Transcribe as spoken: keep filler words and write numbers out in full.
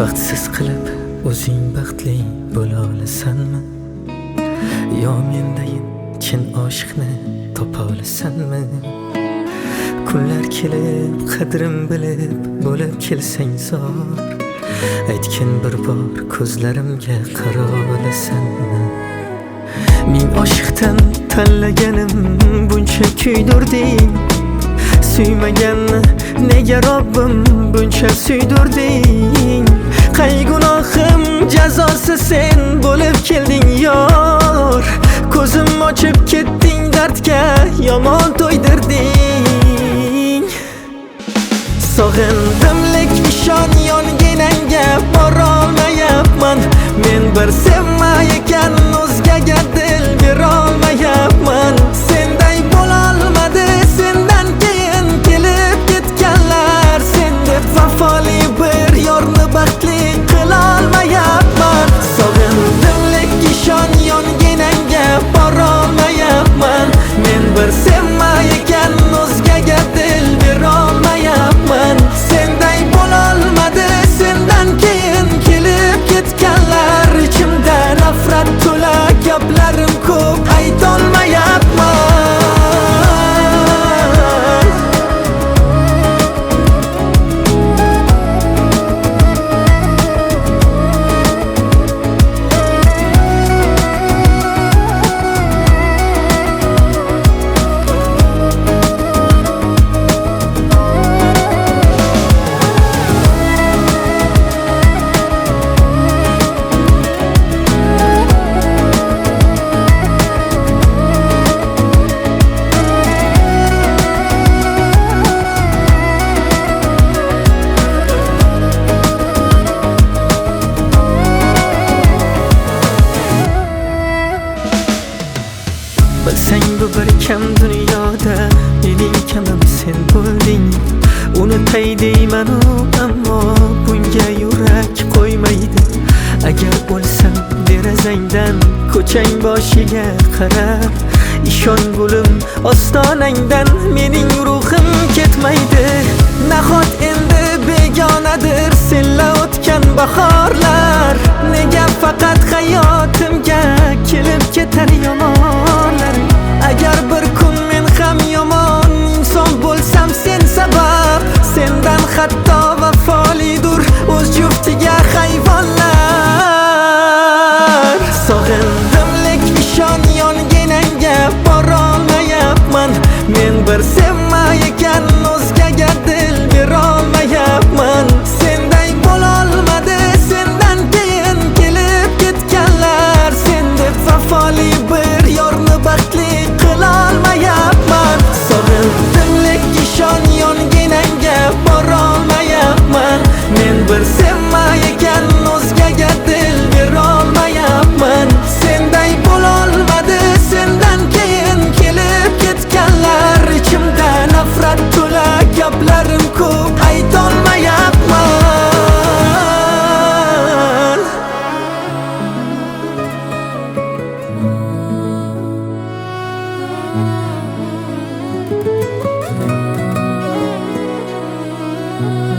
baxtsiz qilib o'zing baxtli bo'la olasanmi? Yo mendayin chin oshiqni topa olasanmi? Kunlar kelib qadrim bilib bo'lib kelsang zor, aytgin bir bor ko'zlarimga qara olasanmi? Men oshiqdan tanlaganim buncha kuydirding, suymaganni nega Robbim buncha suydirding? Qay gunohim jazosi sen bo'lib kelding yor, ko'zim ochib ketding dardga yomon to'ydirding. Sog'indim lek ishon yonginangga bora olmayapman, men bir sevmayotgan o'zgaga dil bera olmayapman. Senday bo'lolmadi sendan keyin kelib ketganlar, sen deb vafoli bir yorni baxtli qila olmayapman. Sog'indim lek ishon yonginangga bora olmayapman, men bir sevmayotgan o'zgaga dil bera olmayapman. Senday bo'lolmadi sendan keyin kelib ketganlar, ichimda nafrat to'la gaplarim ko'p aytolmayapman. Bilsang bu bir kam dunyoda mening kamim sen bo'lding. Unutay deyman ammo bunga yurak qo'ymaydi. Agar o'lsam derazangdan ko'chang boshiga qarab, ishon gulim ostonangdan mening ruhim ketmaydi. Nahot endi begonadir senla o'tgan bahorlar, nega faqat hayotimga kelib ketar yomonlar? Agar bir kun men ham yomon inson bo'lsam sen sabab, sendan hatto vafolidur o'z juftiga hayvonlar. Sog'indim lek ishon yonginangga bora olmayapman, men bir sevmayotgan o'zgaga dil bera olmayapman. Senday bo'lolmadi sendan keyin kelib ketganlar, sen deb vafoli bir yorni baxtli qila olmayapman. Sog'indim lek ishon yonginangga bora olmayapman, men bir sevmayotgan o'zgaga dil bera olmayapman. Senday bo'lolmadi sendan keyin kelib ketganlar, ichimda nafrat to'la gaplarim ko'p aytolmayapman. Thank you.